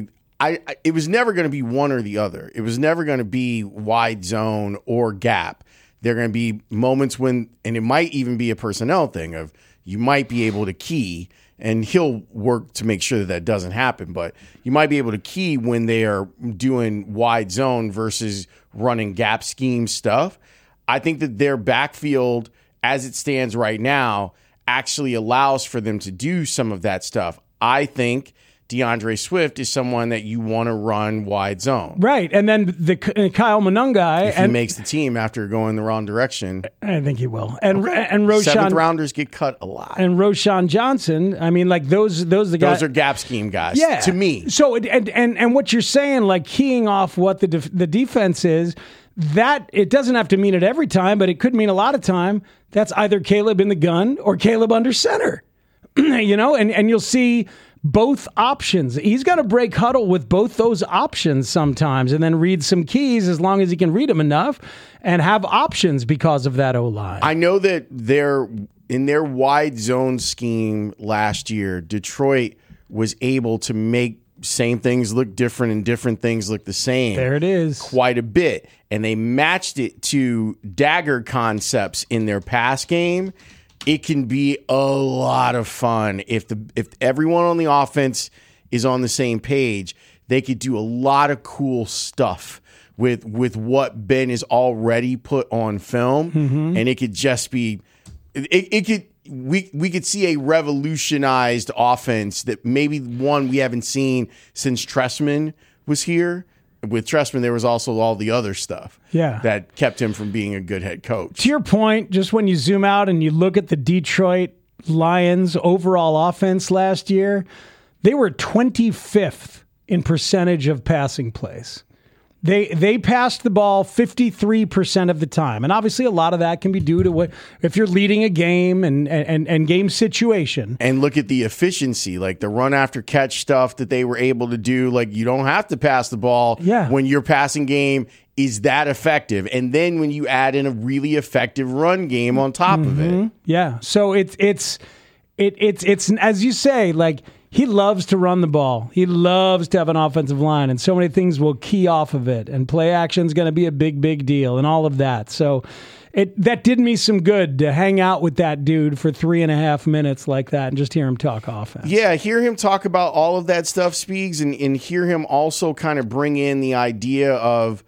I, I, it was never going to be one or the other. It was never going to be wide zone or gap. There are going to be moments when, and it might even be a personnel thing of you might be able to key, and he'll work to make sure that that doesn't happen. But you might be able to key when they are doing wide zone versus running gap scheme stuff. I think that their backfield, as it stands right now, actually allows for them to do some of that stuff. I think DeAndre Swift is someone that you want to run wide zone. Right. And then the uh, Kyle Monungai. If he and, makes the team after going the wrong direction. I think he will. And okay. and Roshan. Seventh rounders get cut a lot. And Roshan Johnson. I mean, like those those the guys. Those are gap scheme guys. Yeah. To me. So and and and what you're saying, like keying off what the def- the defense is, that it doesn't have to mean it every time, but it could mean a lot of time. That's either Caleb in the gun or Caleb under center. You know, and and you'll see both options. He's got to break huddle with both those options sometimes and then read some keys as long as he can read them enough and have options because of that O-line. I know that they're in their wide zone scheme last year, Detroit was able to make same things look different and different things look the same. There it is. Quite a bit. And they matched it to dagger concepts in their pass game. It can be a lot of fun if the if everyone on the offense is on the same page. They could do a lot of cool stuff with with what Ben is already put on film, mm-hmm. and it could just be it, it could we we could see a revolutionized offense that maybe one we haven't seen since Trestman was here. With Trestman, there was also all the other stuff yeah. that kept him from being a good head coach. To your point, just when you zoom out and you look at the Detroit Lions overall offense last year, they were twenty-fifth in percentage of passing plays. They they passed the ball fifty-three percent of the time. And obviously a lot of that can be due to what if you're leading a game and, and, and game situation. And look at the efficiency, like the run after catch stuff that they were able to do. Like you don't have to pass the ball yeah. when your passing game is that effective. And then when you add in a really effective run game on top mm-hmm. of it. Yeah. So it's it's it, it's it's as you say, like he loves to run the ball. He loves to have an offensive line, and so many things will key off of it. And play action is going to be a big, big deal, and all of that. So it that did me some good to hang out with that dude for three and a half minutes like that and just hear him talk offense. Yeah, hear him talk about all of that stuff, Speaks, and, and hear him also kind of bring in the idea of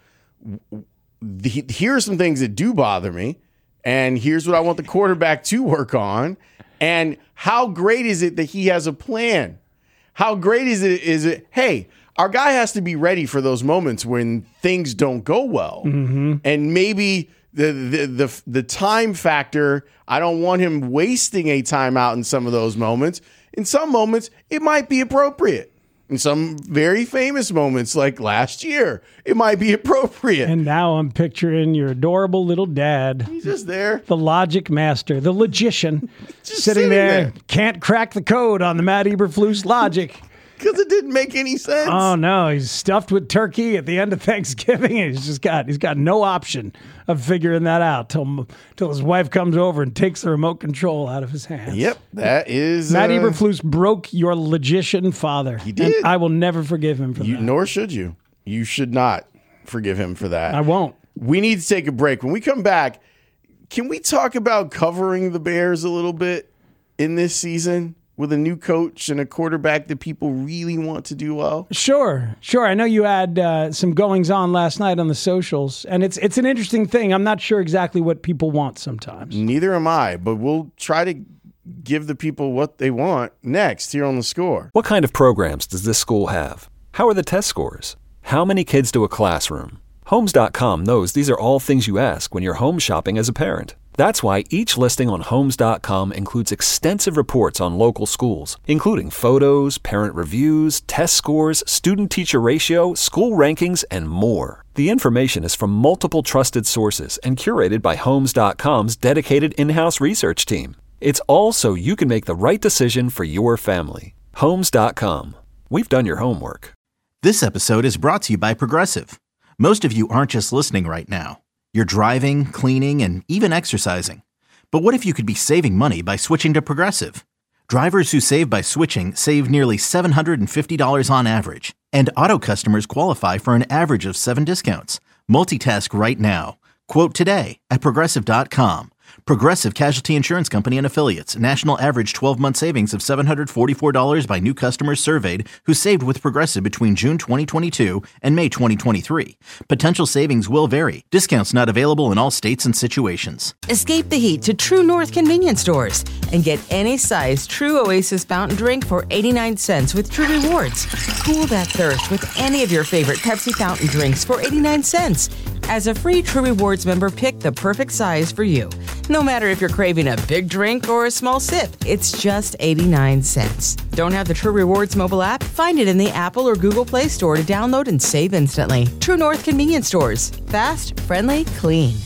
the, here are some things that do bother me, and here's what I want the quarterback to work on. And how great is it that he has a plan? How great is it? Is it, hey, our guy has to be ready for those moments when things don't go well. Mm-hmm. And maybe the, the the the time factor, I don't want him wasting a timeout in some of those moments. In some moments, it might be appropriate. In some very famous moments, like last year, it might be appropriate. And now I'm picturing your adorable little dad. He's just there. The logic master, the logician, just sitting, sitting there, there. Can't crack the code on the Matt Eberflus logic. Because it didn't make any sense. Oh no, he's stuffed with turkey at the end of Thanksgiving, and he's just got he's got no option of figuring that out till till his wife comes over and takes the remote control out of his hands. Yep, that is Matt uh, Eberflus broke your logician father. He did. And I will never forgive him for you, that. Nor should you. You should not forgive him for that. I won't. We need to take a break. When we come back, can we talk about covering the Bears a little bit in this season? With a new coach and a quarterback that people really want to do well? Sure, sure. I know you had uh, some goings on last night on the socials, and it's it's an interesting thing. I'm not sure exactly what people want sometimes. Neither am I, but we'll try to give the people what they want next here on The Score. What kind of programs does this school have? How are the test scores? How many kids do a classroom? Homes dot com knows these are all things you ask when you're home shopping as a parent. That's why each listing on Homes dot com includes extensive reports on local schools, including photos, parent reviews, test scores, student-teacher ratio, school rankings, and more. The information is from multiple trusted sources and curated by Homes dot com's dedicated in-house research team. It's all so you can make the right decision for your family. Homes dot com. We've done your homework. This episode is brought to you by Progressive. Most of you aren't just listening right now. You're driving, cleaning, and even exercising. But what if you could be saving money by switching to Progressive? Drivers who save by switching save nearly seven hundred fifty dollars on average. And auto customers qualify for an average of seven discounts. Multitask right now. Quote today at Progressive dot com. Progressive Casualty Insurance Company and Affiliates. National average twelve-month savings of seven hundred forty-four dollars by new customers surveyed who saved with Progressive between June twenty twenty-two and May twenty twenty-three. Potential savings will vary. Discounts not available in all states and situations. Escape the heat to True North convenience stores and get any size True Oasis fountain drink for eighty-nine cents with True Rewards. Cool that thirst with any of your favorite Pepsi fountain drinks for eighty-nine cents. As a free True Rewards member, pick the perfect size for you. No matter if you're craving a big drink or a small sip, it's just eighty-nine cents. Don't have the True Rewards mobile app? Find it in the Apple or Google Play Store to download and save instantly. True North convenience stores. Fast, friendly, clean.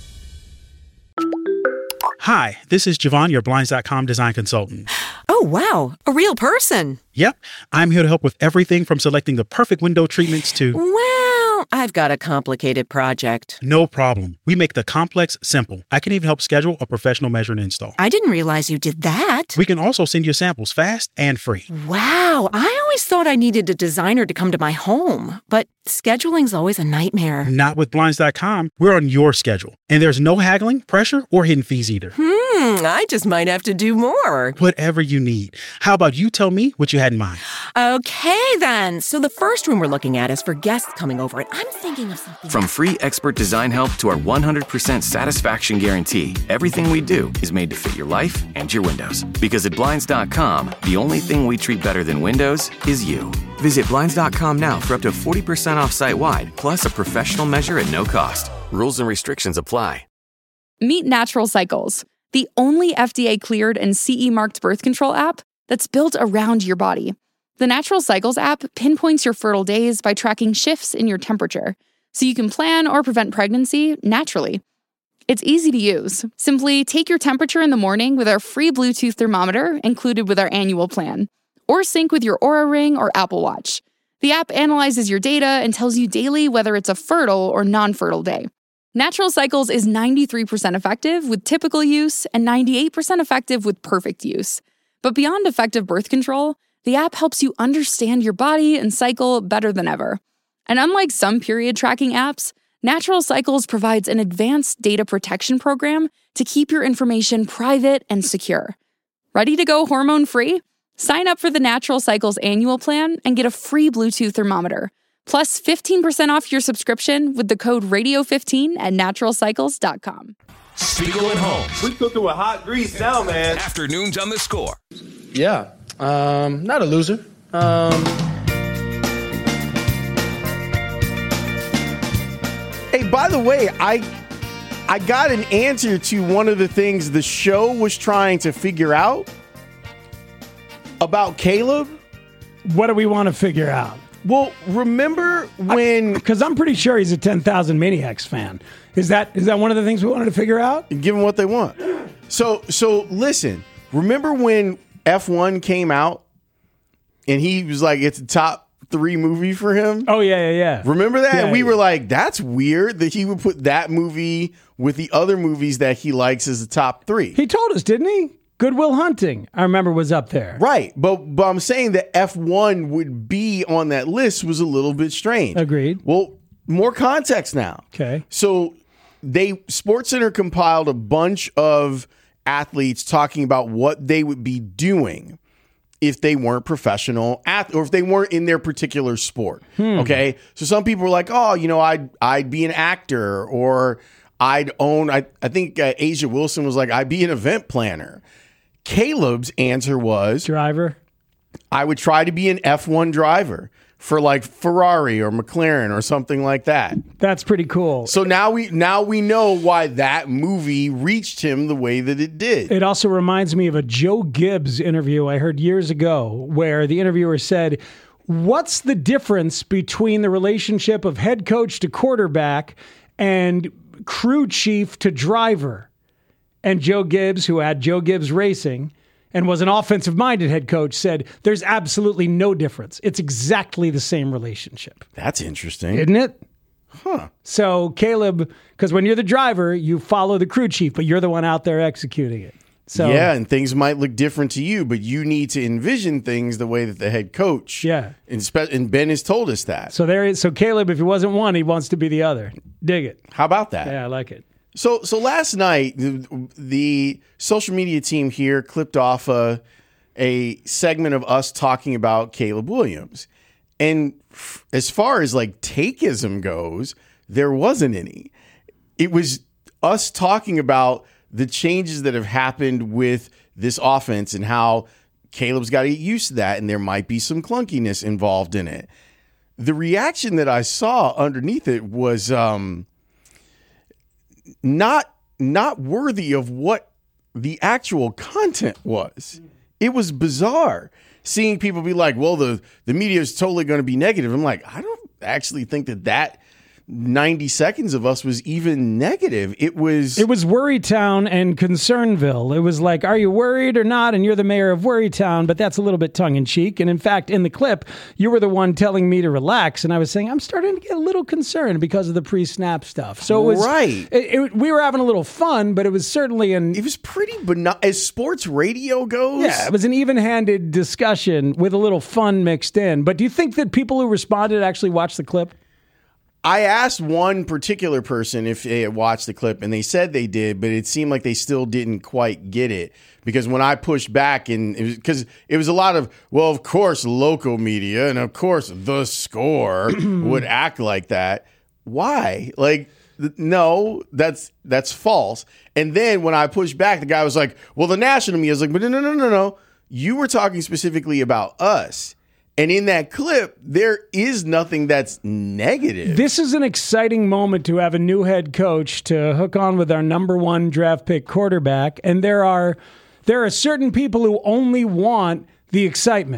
Hi, this is Javon, your Blinds dot com design consultant. Oh, wow. A real person. Yep. I'm here to help with everything from selecting the perfect window treatments to... Well, I've got a complicated project. No problem. We make the complex simple. I can even help schedule a professional measure and install. I didn't realize you did that. We can also send you samples fast and free. Wow. I always thought I needed a designer to come to my home, but scheduling's always a nightmare. Not with Blinds dot com. We're on your schedule. And there's no haggling, pressure, or hidden fees either. Hmm, I just might have to do more. Whatever you need. How about you tell me what you had in mind? Okay, then. So the first room we're looking at is for guests coming over, and I'm thinking of something. From free expert design help to our one hundred percent satisfaction guarantee, everything we do is made to fit your life and your windows. Because at Blinds dot com, the only thing we treat better than windows is you. Visit Blinds dot com now for up to forty percent off site-wide, plus a professional measure at no cost. Rules and restrictions apply. Meet Natural Cycles, the only F D A-cleared and C E-marked birth control app that's built around your body. The Natural Cycles app pinpoints your fertile days by tracking shifts in your temperature, so you can plan or prevent pregnancy naturally. It's easy to use. Simply take your temperature in the morning with our free Bluetooth thermometer included with our annual plan, or sync with your Oura Ring or Apple Watch. The app analyzes your data and tells you daily whether it's a fertile or non-fertile day. Natural Cycles is ninety-three percent effective with typical use and ninety-eight percent effective with perfect use. But beyond effective birth control, the app helps you understand your body and cycle better than ever. And unlike some period tracking apps, Natural Cycles provides an advanced data protection program to keep your information private and secure. Ready to go hormone-free? Sign up for the Natural Cycles annual plan and get a free Bluetooth thermometer, plus fifteen percent off your subscription with the code radio fifteen at natural cycles dot com. Spiegel and Holmes. We cooking with hot grease now, man. Afternoons on the Score. Yeah, um, not a loser. Um, Hey, by the way, I I got an answer to one of the things the show was trying to figure out about Caleb. What do we want to figure out? Well, remember when... Because I'm pretty sure he's a ten thousand Maniacs fan. Is that is that one of the things we wanted to figure out? Give them what they want. So, so listen, remember when F one came out and he was like, it's a top three movie for him? Oh, yeah, yeah, yeah. Remember that? Yeah, and we yeah. were like, that's weird that he would put that movie with the other movies that he likes as the top three. He told us, didn't he? Good Will Hunting, I remember, was up there. Right. But, but I'm saying that F one would be on that list was a little bit strange. Agreed. Well, more context now. Okay. So they SportsCenter compiled a bunch of athletes talking about what they would be doing if they weren't professional ath- or if they weren't in their particular sport. Hmm. Okay. So some people were like, oh, you know, I'd, I'd be an actor, or I'd own, I, I think uh, Asia Wilson was like, I'd be an event planner. Caleb's answer was driver. I would try to be an F one driver for like Ferrari or McLaren or something like that. That's pretty cool. So now we now we know why that movie reached him the way that it did. It also reminds me of a Joe Gibbs interview I heard years ago where the interviewer said, what's the difference between the relationship of head coach to quarterback and crew chief to driver? And Joe Gibbs, who had Joe Gibbs Racing and was an offensive-minded head coach, said there's absolutely no difference. It's exactly the same relationship. That's interesting. Isn't it? Huh. So Caleb, because when you're the driver, you follow the crew chief, but you're the one out there executing it. So yeah, and things might look different to you, but you need to envision things the way that the head coach. Yeah. And, spe- and Ben has told us that. So there is. So Caleb, if he wasn't one, he wants to be the other. Dig it. How about that? Yeah, I like it. So so last night, the, the social media team here clipped off a, a segment of us talking about Caleb Williams. And f- as far as like takeism goes, there wasn't any. It was us talking about the changes that have happened with this offense and how Caleb's got to get used to that, and there might be some clunkiness involved in it. The reaction that I saw underneath it was um, not not worthy of what the actual content was. It was bizarre seeing people be like, well, the, the media is totally going to be negative. I'm like, I don't actually think that that ninety seconds of us was even negative. It was It was Worrytown and Concernville. It was like, are you worried or not? And you're the mayor of Worrytown, but that's a little bit tongue-in-cheek. And in fact, in the clip, you were the one telling me to relax. And I was saying, I'm starting to get a little concerned because of the pre-snap stuff. So it was right. It, it, we were having a little fun, but it was certainly an... It was pretty, but not as sports radio goes. Yeah, it was an even-handed discussion with a little fun mixed in. But do you think that people who responded actually watched the clip? I asked one particular person if they had watched the clip, and they said they did, but it seemed like they still didn't quite get it. Because when I pushed back, and it was because it was a lot of, well, of course, local media, and of course, The Score would act like that. Why? Like, th- no, that's that's false. And then when I pushed back, the guy was like, well, the national media was like, but no, no, no, no, no. You were talking specifically about us. And in that clip, there is nothing that's negative. This is an exciting moment to have a new head coach to hook on with our number one draft pick quarterback. And there are there are certain people who only want the excitement.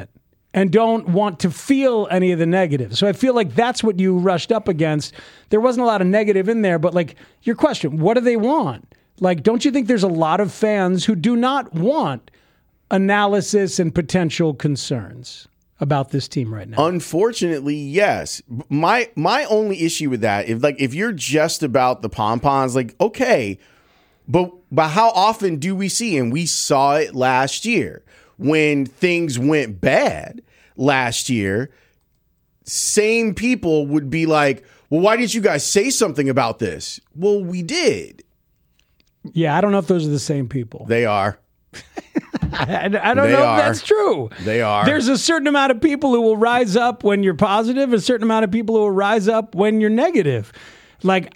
and don't want to feel any of the negative. So I feel like that's what you rushed up against. There wasn't a lot of negative in there, but like your question, what do they want? Like, don't you think there's a lot of fans who do not want analysis and potential concerns about this team right now? Unfortunately, yes. My my only issue with that, if like if you're just about the pom-poms, like, okay, but but how often do we see, and we saw it last year, when things went bad last year, same people would be like, well, why didn't you guys say something about this? Well, we did. Yeah, I don't know if those are the same people. They are. I, I don't They know are. if that's true. They are. There's a certain amount of people who will rise up when you're positive, a certain amount of people who will rise up when you're negative. Like,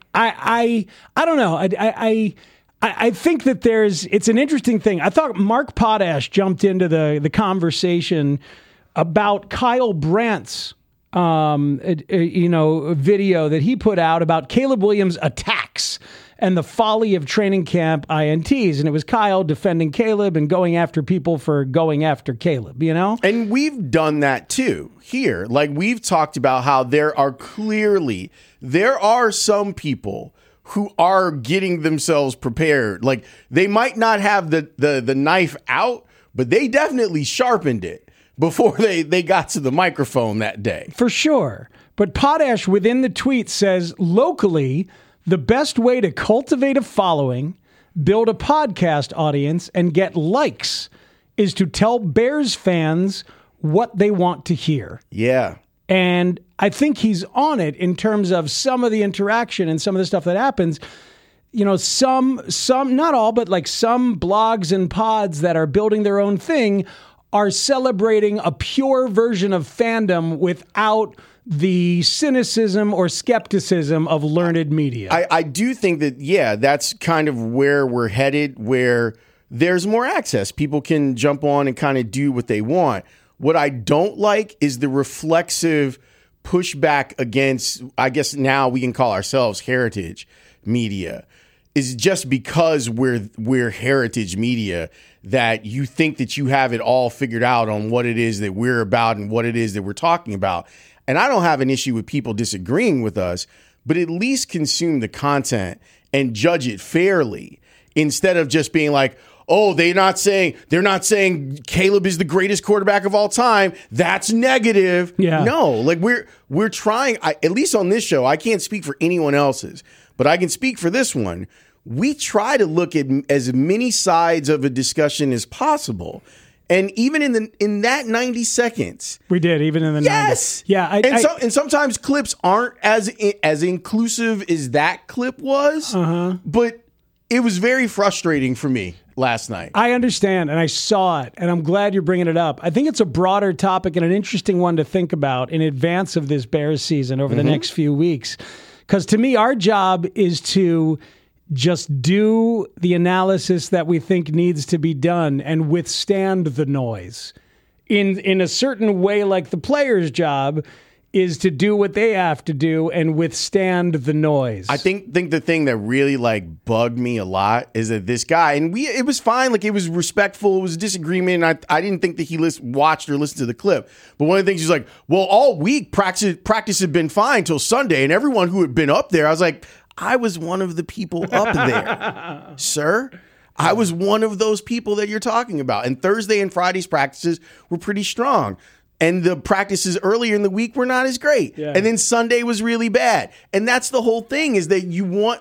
I I, I don't know. I, I, I, I think that there's, it's an interesting thing. I thought Mark Potash jumped into the, the conversation about Kyle Brandt's um, uh, uh, you know, video that he put out about Caleb Williams' attacks and the folly of training camp I N Ts. And it was Kyle defending Caleb and going after people for going after Caleb, you know? And we've done that too here. Like, we've talked about how there are clearly, there are some people who are getting themselves prepared. Like, they might not have the the, the knife out, but they definitely sharpened it before they, they got to the microphone that day. For sure. But Potash within the tweet says, locally, the best way to cultivate a following, build a podcast audience, and get likes is to tell Bears fans what they want to hear. Yeah. And I think he's on it in terms of some of the interaction and some of the stuff that happens. You know, some, some, not all, but like some blogs and pods that are building their own thing are celebrating a pure version of fandom without the cynicism or skepticism of learned media. I, I do think that, yeah, that's kind of where we're headed, where there's more access. People can jump on and kind of do what they want. What I don't like is the reflexive pushback against, I guess now we can call ourselves heritage media, is just because we're we're heritage media that you think that you have it all figured out on what it is that we're about and what it is that we're talking about. And I don't have an issue with people disagreeing with us, but at least consume the content and judge it fairly instead of just being like, oh, they're not saying they're not saying Caleb is the greatest quarterback of all time. That's negative. Yeah. No, like we're we're trying, I, at least on this show, I can't speak for anyone else's, but I can speak for this one. We try to look at as many sides of a discussion as possible. And even in the in that ninety seconds, we did even in the yes, nineties. Yeah, I, and I, so, and sometimes clips aren't as as inclusive as that clip was. Uh-huh. But it was very frustrating for me last night. I understand, and I saw it, and I'm glad you're bringing it up. I think it's a broader topic and an interesting one to think about in advance of this Bears season over Mm-hmm. the next few weeks. Because to me, our job is to just do the analysis that we think needs to be done and withstand the noise. In in a certain way, like the player's job is to do what they have to do and withstand the noise. I think think the thing that really like bugged me a lot is that this guy, and we it was fine, like it was respectful, it was a disagreement. I I didn't think that he list, watched or listened to the clip. But one of the things he's like, well, all week practice practice had been fine till Sunday, and everyone who had been up there, I was like, I was one of the people up there, sir. I was one of those people that you're talking about. And Thursday and Friday's practices were pretty strong. And the practices earlier in the week were not as great. Yeah. And then Sunday was really bad. And that's the whole thing, is that you want,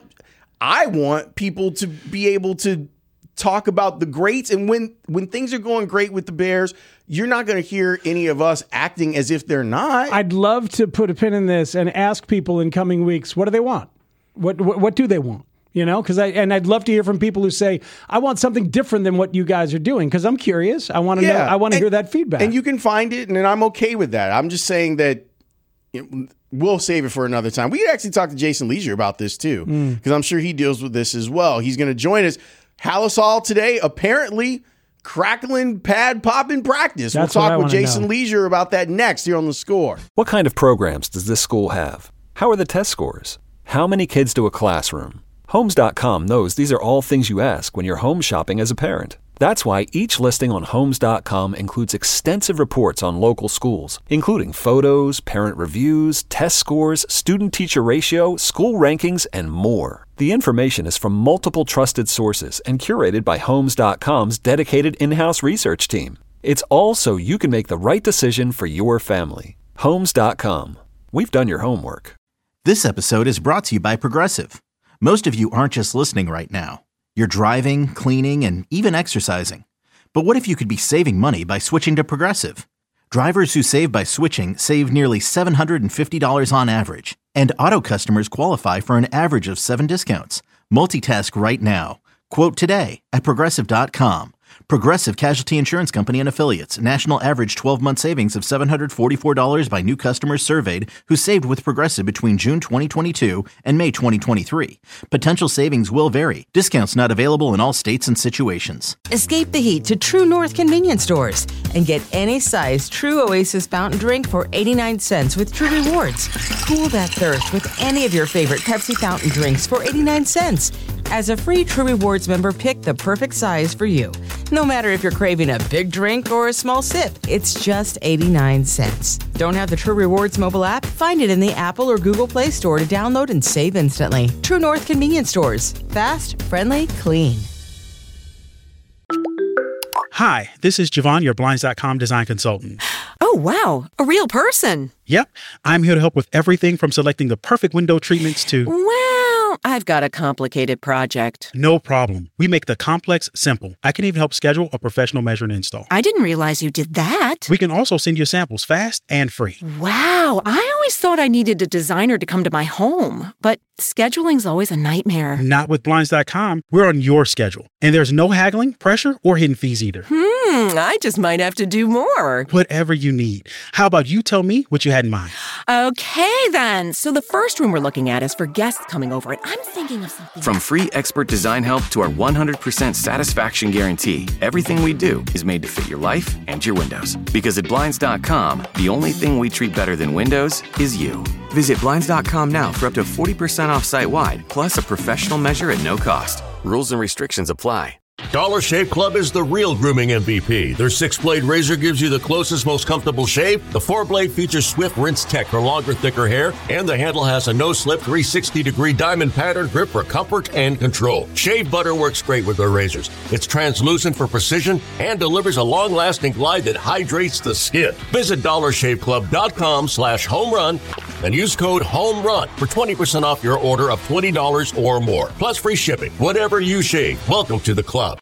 I want people to be able to talk about the greats. And when, when things are going great with the Bears, you're not going to hear any of us acting as if they're not. I'd love to put a pin in this and ask people in coming weeks, what do they want? What what, what do they want? You know, because I and I'd love to hear from people who say, I want something different than what you guys are doing, because I'm curious. I want to Yeah. know. I want to And- hear that feedback. And you can find it, and I'm okay with that. I'm just saying that, you know, we'll save it for another time. We could actually talk to Jason Leisure about this too, because Mm. I'm sure he deals with this as well. He's going to join us. Hallisall today, apparently crackling, pad popping practice. That's we'll what I talk with wanna Jason know. Leisure about that next here on The Score. What kind of programs does this school have? How are the test scores? How many kids to a classroom? Homes dot com knows these are all things you ask when you're home shopping as a parent. That's why each listing on Homes dot com includes extensive reports on local schools, including photos, parent reviews, test scores, student-teacher ratio, school rankings, and more. The information is from multiple trusted sources and curated by Homes dot com's dedicated in-house research team. It's all so you can make the right decision for your family. Homes dot com. We've done your homework. This episode is brought to you by Progressive. Most of you aren't just listening right now. You're driving, cleaning, and even exercising. But what if you could be saving money by switching to Progressive? Drivers who save by switching save nearly seven hundred fifty dollars on average. And auto customers qualify for an average of seven discounts. Multitask right now. Quote today at Progressive dot com. Progressive Casualty Insurance Company and Affiliates. National average twelve-month savings of seven hundred forty-four dollars by new customers surveyed who saved with Progressive between June twenty twenty-two and May twenty twenty-three. Potential savings will vary. Discounts not available in all states and situations. Escape the heat to True North convenience stores and get any size True Oasis fountain drink for eighty-nine cents with True Rewards. Cool that thirst with any of your favorite Pepsi fountain drinks for eighty-nine cents. As a free True Rewards member, pick the perfect size for you. No matter if you're craving a big drink or a small sip, it's just eighty-nine cents. Don't have the True Rewards mobile app? Find it in the Apple or Google Play Store to download and save instantly. True North convenience stores. Fast, friendly, clean. Hi, this is Javon, your Blinds dot com design consultant. Oh, wow. A real person. Yep. I'm here to help with everything from selecting the perfect window treatments to... Well, I've got a complicated project. No problem. We make the complex simple. I can even help schedule a professional measure and install. I didn't realize you did that. We can also send you samples fast and free. Wow. I always thought I needed a designer to come to my home, but scheduling's always a nightmare. Not with Blinds dot com. We're on your schedule. And there's no haggling, pressure, or hidden fees either. Hmm, I just might have to do more. Whatever you need. How about you tell me what you had in mind? Okay, then. So the first room we're looking at is for guests coming over, and I'm thinking of something. From free expert design help to our one hundred percent satisfaction guarantee, everything we do is made to fit your life and your windows. Because at Blinds dot com, the only thing we treat better than windows is you. Visit Blinds dot com now for up to forty percent off site-wide, plus a professional measure at no cost. Rules and restrictions apply. Dollar Shave Club is the real grooming M V P. Their six-blade razor gives you the closest, most comfortable shave. The four-blade features swift rinse tech for longer, thicker hair, and the handle has a no-slip three sixty degree diamond pattern grip for comfort and control. Shave butter works great with their razors. It's translucent for precision and delivers a long-lasting glide that hydrates the skin. Visit dollar shave club dot com slash home run and use code HOMERUN for twenty percent off your order of twenty dollars or more, plus free shipping. Whatever you shave, welcome to the club.